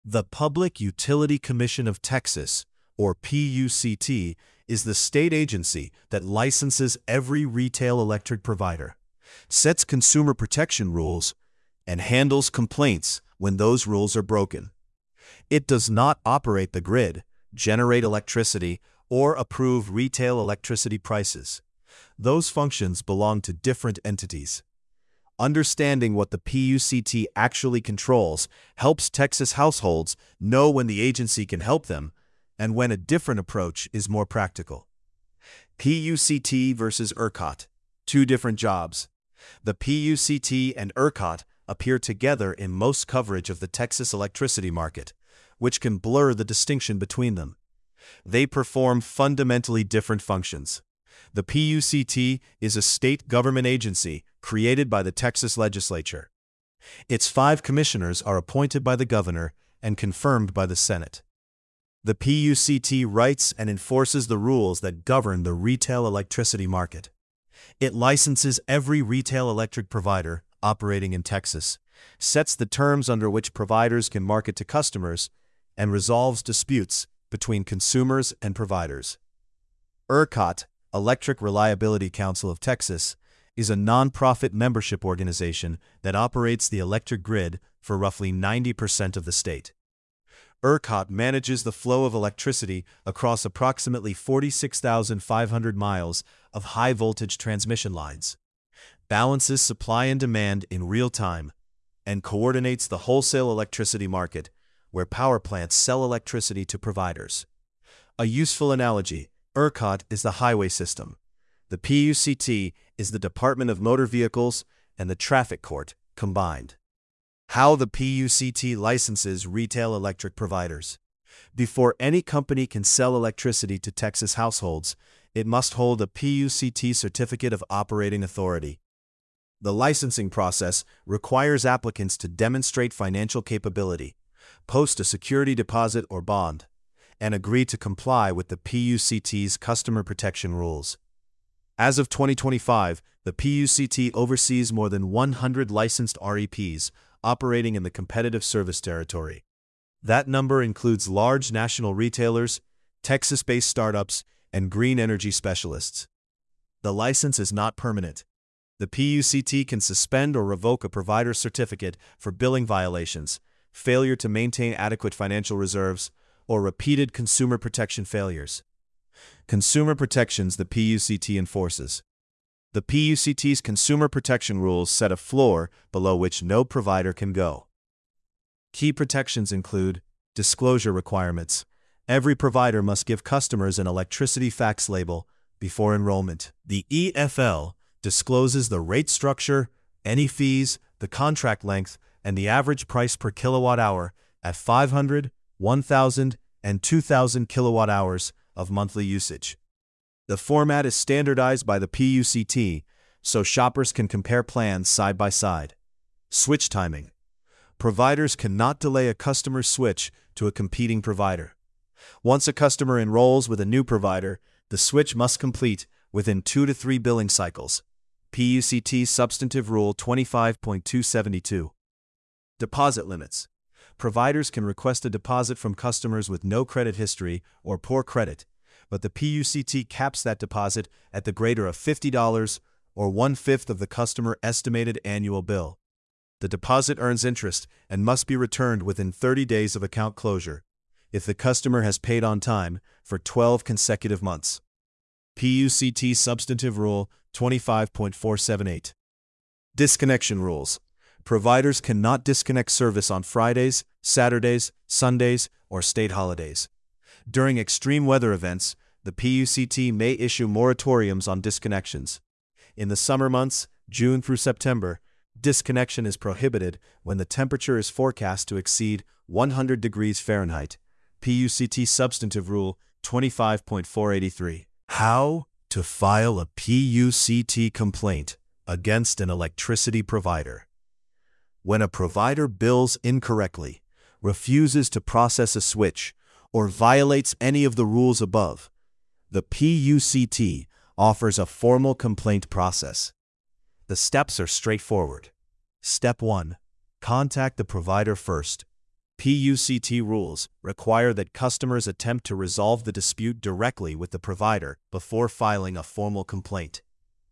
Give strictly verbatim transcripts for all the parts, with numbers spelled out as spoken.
The Public Utility Commission of Texas, or P U C T, is the state agency that licenses every retail electric provider, sets consumer protection rules, and handles complaints when those rules are broken. It does not operate the grid, generate electricity, or approve retail electricity prices. Those functions belong to different entities. Understanding what the P U C T actually controls helps Texas households know when the agency can help them and when a different approach is more practical. P U C T versus ERCOT, two different jobs. The P U C T and ERCOT appear together in most coverage of the Texas electricity market, which can blur the distinction between them. They perform fundamentally different functions. The P U C T is a state government agency created by the Texas legislature. Its five commissioners are appointed by the governor and confirmed by the Senate. The P U C T writes and enforces the rules that govern the retail electricity market. It licenses every retail electric provider operating in Texas, sets the terms under which providers can market to customers, and resolves disputes between consumers and providers. ERCOT, Electric Reliability Council of Texas, is a nonprofit membership organization that operates the electric grid for roughly ninety percent of the state. ERCOT manages the flow of electricity across approximately forty-six thousand five hundred miles of high-voltage transmission lines, balances supply and demand in real time, and coordinates the wholesale electricity market, where power plants sell electricity to providers. A useful analogy: ERCOT is the highway system. The P U C T is the Department of Motor Vehicles and the Traffic Court combined. How the P U C T licenses retail electric providers. Before any company can sell electricity to Texas households, it must hold a P U C T Certificate of Operating Authority. The licensing process requires applicants to demonstrate financial capability, post a security deposit or bond, and agree to comply with the P U C T's customer protection rules. As of twenty twenty-five, the P U C T oversees more than one hundred licensed R E Ps operating in the competitive service territory. That number includes large national retailers, Texas-based startups, and green energy specialists. The license is not permanent. The P U C T can suspend or revoke a provider's certificate for billing violations, failure to maintain adequate financial reserves, or repeated consumer protection failures. Consumer protections the P U C T enforces. The P U C T's consumer protection rules set a floor below which no provider can go. Key protections include disclosure requirements. Every provider must give customers an electricity fax label before enrollment. The E F L discloses the rate structure, any fees, the contract length, and the average price per kilowatt hour at five hundred, one thousand, and two thousand kilowatt hours of monthly usage. The format is standardized by the P U C T, so shoppers can compare plans side by side. Switch timing. Providers cannot delay a customer's switch to a competing provider. Once a customer enrolls with a new provider, the switch must complete within two to three billing cycles. P U C T Substantive Rule twenty-five point two seventy-two. Deposit limits. Providers can request a deposit from customers with no credit history or poor credit, but the P U C T caps that deposit at the greater of fifty dollars or one-fifth of the customer estimated annual bill. The deposit earns interest and must be returned within thirty days of account closure, if the customer has paid on time for twelve consecutive months. P U C T Substantive Rule twenty-five point four seven eight. Disconnection rules. Providers cannot disconnect service on Fridays, Saturdays, Sundays, or state holidays. During extreme weather events, the P U C T may issue moratoriums on disconnections. In the summer months, June through September, disconnection is prohibited when the temperature is forecast to exceed one hundred degrees Fahrenheit. P U C T Substantive Rule twenty-five point four eighty-three. How to file a P U C T complaint against an electricity provider. When a provider bills incorrectly, refuses to process a switch, or violates any of the rules above, the P U C T offers a formal complaint process. The steps are straightforward. Step one. Contact the provider first. P U C T rules require that customers attempt to resolve the dispute directly with the provider before filing a formal complaint.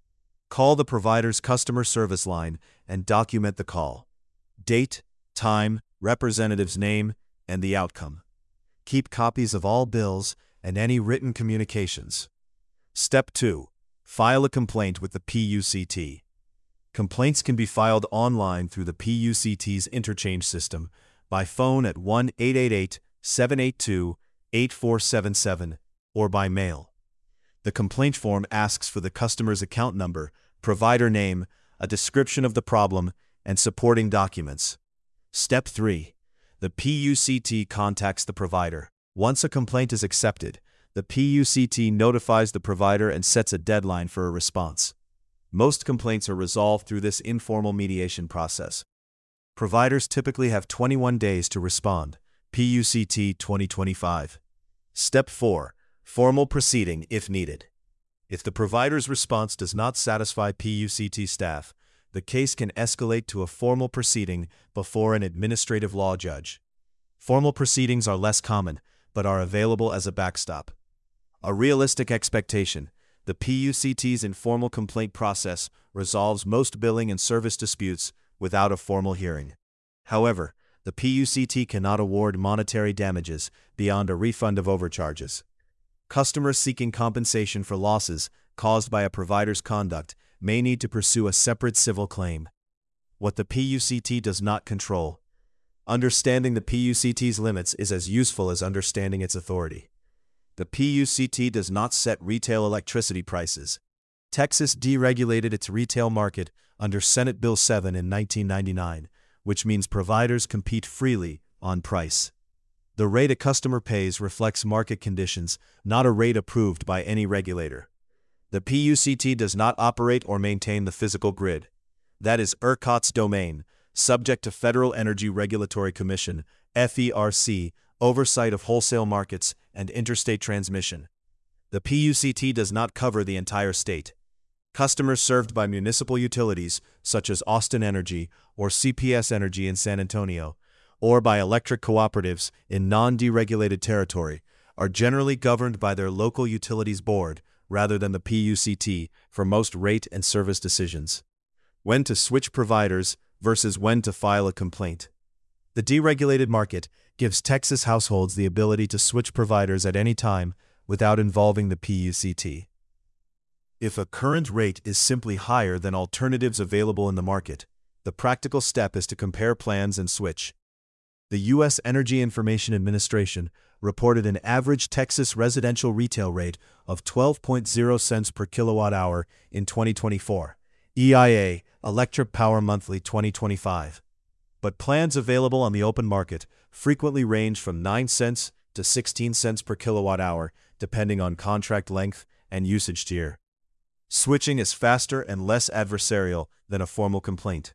Call the provider's customer service line and document the call. Date, time, representative's name, and the outcome. Keep copies of all bills and any written communications. Step two. File a complaint with the P U C T. Complaints can be filed online through the P U C T's interchange system, by phone at one eight eight eight, seven eight two, eight four seven seven, or by mail. The complaint form asks for the customer's account number, provider name, a description of the problem, and supporting documents. Step three. The P U C T contacts the provider. Once a complaint is accepted, the P U C T notifies the provider and sets a deadline for a response. Most complaints are resolved through this informal mediation process. Providers typically have twenty-one days to respond. P U C T twenty twenty-five. Step four. Formal proceeding if needed. If the provider's response does not satisfy P U C T staff, the case can escalate to a formal proceeding before an administrative law judge. Formal proceedings are less common, but are available as a backstop. A realistic expectation: the P U C T's informal complaint process resolves most billing and service disputes without a formal hearing. However, the P U C T cannot award monetary damages beyond a refund of overcharges. Customers seeking compensation for losses caused by a provider's conduct may need to pursue a separate civil claim. What the P U C T does not control. Understanding the P U C T's limits is as useful as understanding its authority. The P U C T does not set retail electricity prices. Texas deregulated its retail market under Senate Bill seven in nineteen ninety-nine, which means providers compete freely on price. The rate a customer pays reflects market conditions, not a rate approved by any regulator. The P U C T does not operate or maintain the physical grid. That is ERCOT's domain, subject to Federal Energy Regulatory Commission, F E R C, oversight of wholesale markets and interstate transmission. The P U C T does not cover the entire state. Customers served by municipal utilities, such as Austin Energy or C P S Energy in San Antonio, or by electric cooperatives in non-deregulated territory, are generally governed by their local utilities board rather than the P U C T for most rate and service decisions. When to switch providers versus when to file a complaint. The deregulated market gives Texas households the ability to switch providers at any time without involving the P U C T. If a current rate is simply higher than alternatives available in the market, the practical step is to compare plans and switch. The U S Energy Information Administration reported an average Texas residential retail rate of twelve point zero cents per kilowatt hour in twenty twenty-four, E I A, Electric Power Monthly twenty twenty-five. But plans available on the open market frequently range from nine cents to sixteen cents per kilowatt hour, depending on contract length and usage tier. Switching is faster and less adversarial than a formal complaint.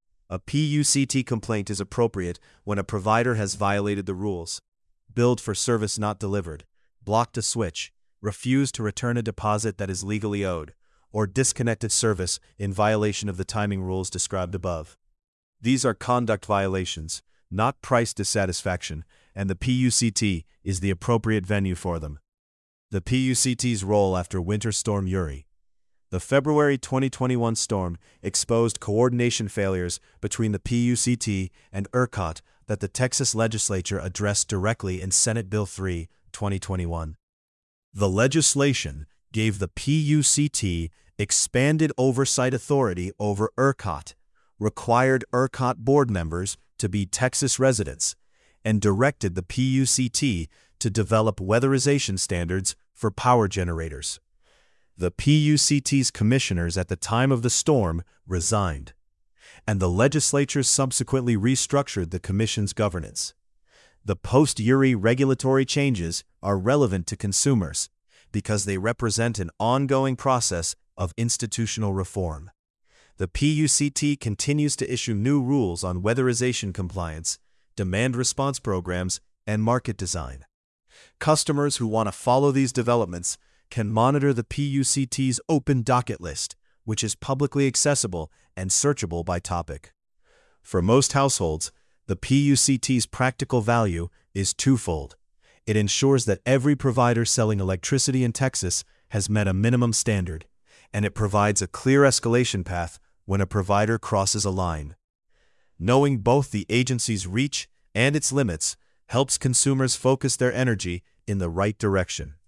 A P U C T complaint is appropriate when a provider has violated the rules, billed for service not delivered, blocked a switch, refused to return a deposit that is legally owed, or disconnected service in violation of the timing rules described above. These are conduct violations, not price dissatisfaction, and the P U C T is the appropriate venue for them. The P U C T's role after Winter Storm Uri. The February twenty twenty-one storm exposed coordination failures between the P U C T and ERCOT that the Texas legislature addressed directly in Senate Bill three, twenty twenty-one. The legislation gave the P U C T expanded oversight authority over ERCOT, required ERCOT board members to be Texas residents, and directed the P U C T to develop weatherization standards for power generators. The P U C T's commissioners at the time of the storm resigned, and the legislature subsequently restructured the commission's governance. The post-Uri regulatory changes are relevant to consumers because they represent an ongoing process of institutional reform. The P U C T continues to issue new rules on weatherization compliance, demand response programs, and market design. Customers who want to follow these developments can monitor the P U C T's open docket list, which is publicly accessible and searchable by topic. For most households, The P U C T's practical value is twofold. It ensures that every provider selling electricity in Texas has met a minimum standard, and it provides a clear escalation path when a provider crosses a line. Knowing both the agency's reach and its limits helps consumers focus their energy in the right direction.